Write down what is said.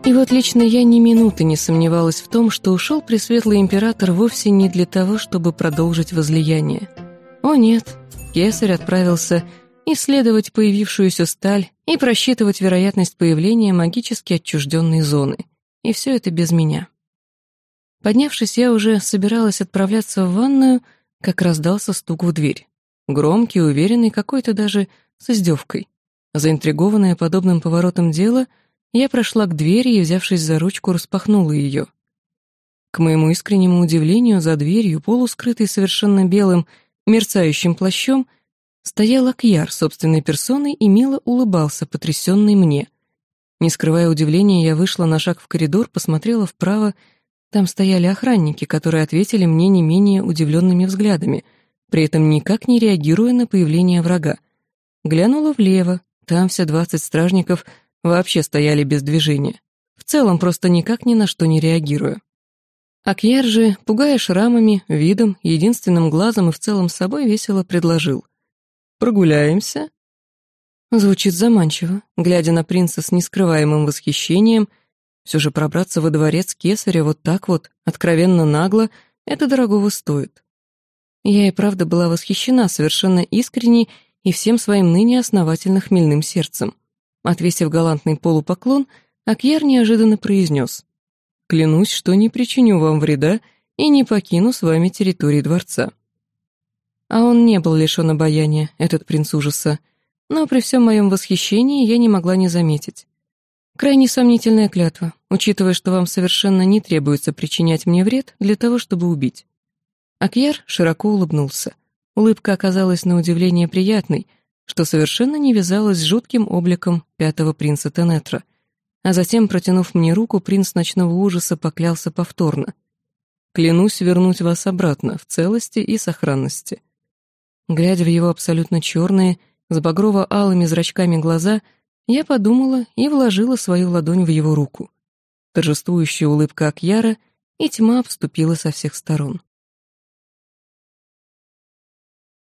И вот лично я ни минуты не сомневалась в том, что ушел Пресветлый Император вовсе не для того, чтобы продолжить возлияние. О нет, Кесарь отправился исследовать появившуюся сталь и просчитывать вероятность появления магически отчужденной зоны. И все это без меня. Поднявшись, я уже собиралась отправляться в ванную, как раздался стук в дверь. Громкий, уверенный, какой-то даже с издевкой. Заинтригованная подобным поворотом дела, я прошла к двери и, взявшись за ручку, распахнула ее. К моему искреннему удивлению, за дверью, полускрытой совершенно белым, мерцающим плащом, стоял Акьяр собственной персоной и мило улыбался, потрясенный мне. Не скрывая удивления, я вышла на шаг в коридор, посмотрела вправо. Там стояли охранники, которые ответили мне не менее удивленными взглядами, при этом никак не реагируя на появление врага. Глянула влево, там все 20 стражников вообще стояли без движения, в целом просто никак ни на что не реагируя. Акьяр же, пугая шрамами, видом, единственным глазом и в целом собой, весело предложил: «Прогуляемся?» Звучит заманчиво, глядя на принца с нескрываемым восхищением. Все же пробраться во дворец Кесаря вот так вот, откровенно нагло, это дорогого стоит. Я и правда была восхищена совершенно искренне и всем своим ныне основательно хмельным сердцем. Отвесив галантный полупоклон, Акьяр неожиданно произнес: «Клянусь, что не причиню вам вреда и не покину с вами территории дворца». А он не был лишен обаяния, этот принц ужаса, но при всем моем восхищении я не могла не заметить. Крайне сомнительная клятва, учитывая, что вам совершенно не требуется причинять мне вред для того, чтобы убить. Акьяр широко улыбнулся. Улыбка оказалась на удивление приятной, что совершенно не вязалось с жутким обликом пятого принца Тенетра. А затем, протянув мне руку, принц ночного ужаса поклялся повторно: «Клянусь вернуть вас обратно в целости и сохранности». Глядя в его абсолютно черные, с багрово-алыми зрачками глаза, я подумала и вложила свою ладонь в его руку. Торжествующая улыбка Акьяра, и тьма обступила со всех сторон.